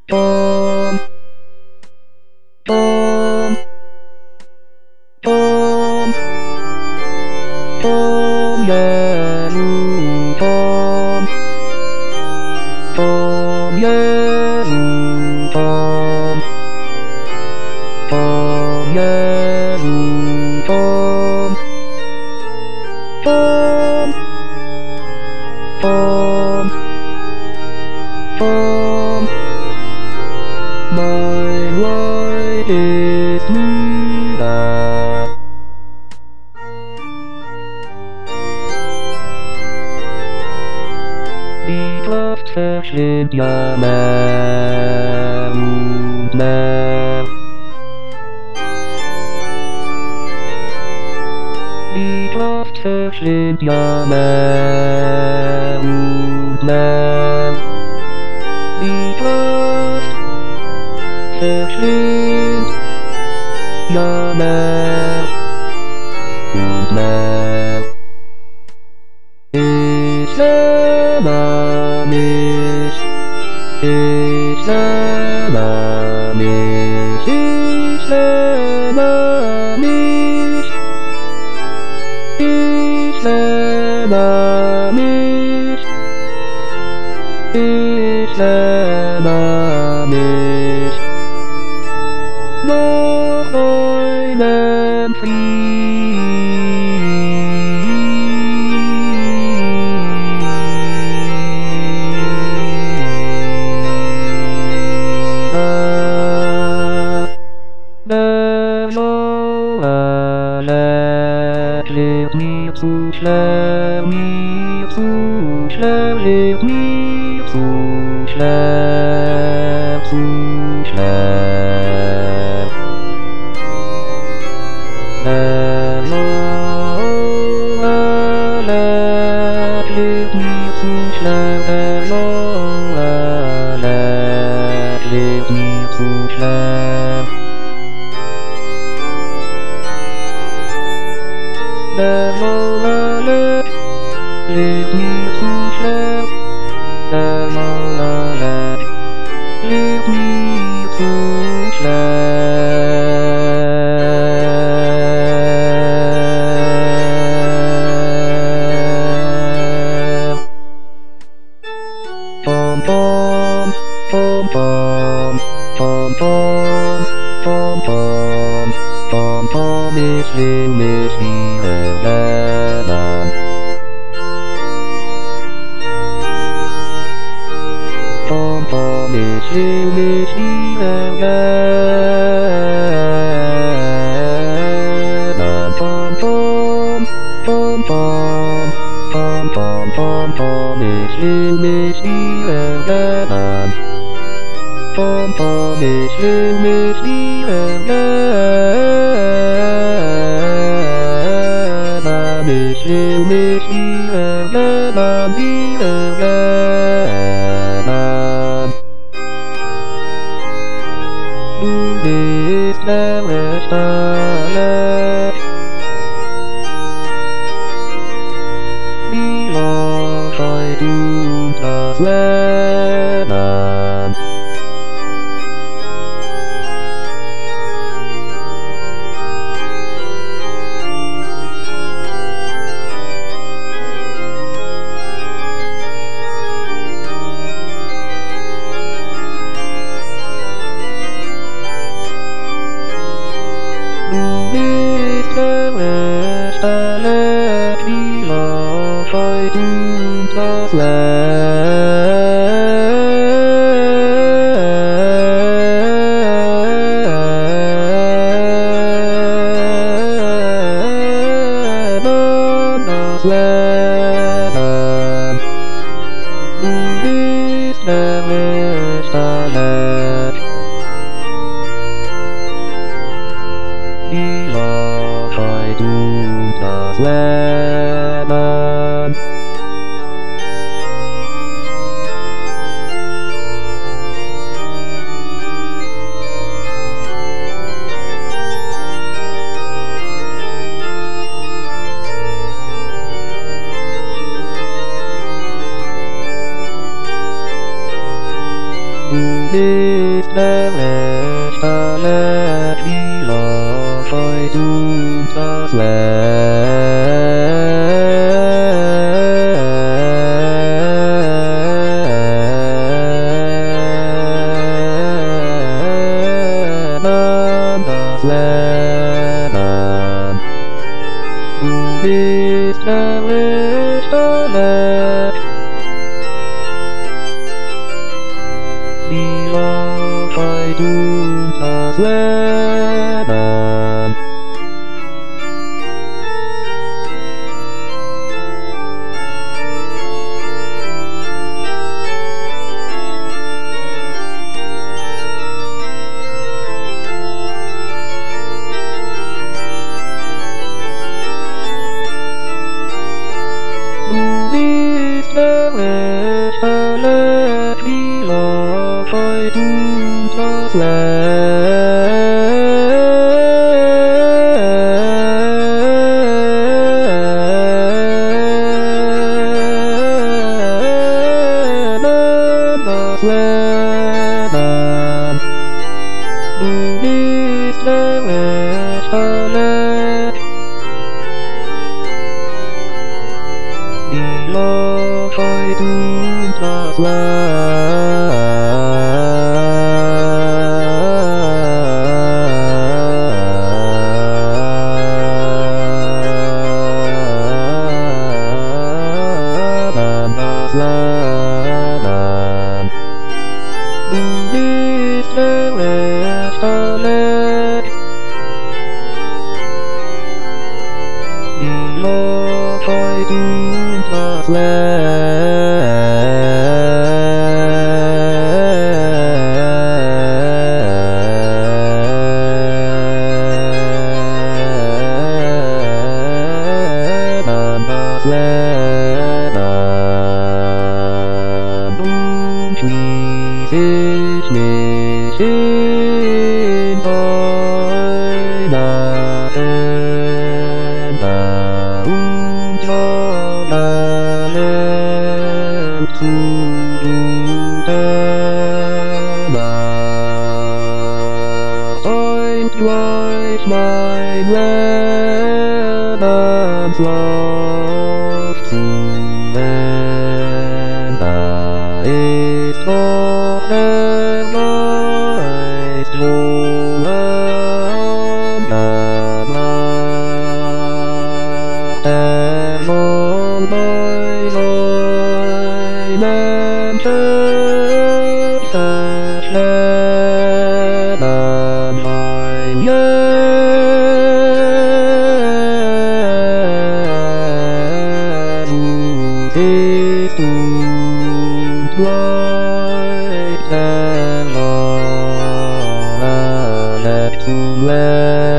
Om, Om, Om, Om Jesu, Om, Om Jesu, Om, Om Jesu, Om, Om, Om, Om. My light is Buddha. Die Kraft verschlingt ja mehr und mehr. Die Kraft verschlingt ja mehr und mehr. Die Kraft verschlingt ja mehr und mehr. Ich selber nicht, ich selber nicht, ich selber nicht, ich selber nicht, ich selber nicht. Noch einen Frieden. Der Sauerland lebt mir zu schnell, mir zu schnell, lebt mir zu schnell, zu schnell. Der Sauerland lebt mir zu schnell, der Sauerland lebt mir zu schnell. Der Sauerland lebt mir zu schnell, der Sauerland lebt mir zu schnell. Pom pom, pom pom, pom pom, pom pom, pom pom, ich will mich wiedergeben. Pom pom, ich will mich wiedergeben. Pom pom, pom pom, pom pom, pom pom, ich will mich wiedergeben. Pom pom, ich will mich wiedergeben. Ich will mich wiedergeben, wiedergeben. Du bist der Rechthaler. Die Wahrheit und das Leben. Du bist der Rechthaler, die Wahrheit und das Leben, das Leben. Du bist der Rechthaler. Die Wahrheit und das Leben. Buddhist village, let me love, I do not Buddhist village, let me love, I do not let Buddhist village, let me love, I do not Buddhist village, let me love, I do not Buddhist village, let me love, I do not Please is missing by Twice my Lebanon's love to land is not nice to land and all my joy and church Let